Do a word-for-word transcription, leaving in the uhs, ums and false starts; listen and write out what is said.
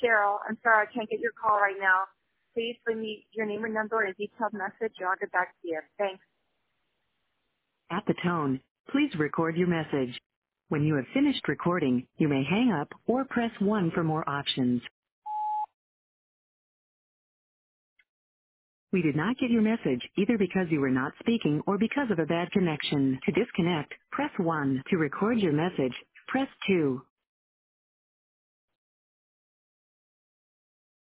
Cheryl. I'm sorry I can't get your call right now. Please leave me your name and number and a detailed message, and I'll get back to you. Thanks. At the tone, please record your message. When you have finished recording, you may hang up or press one for more options. We did not get your message either because you were not speaking or because of a bad connection. To disconnect, press one. To record your message, press two.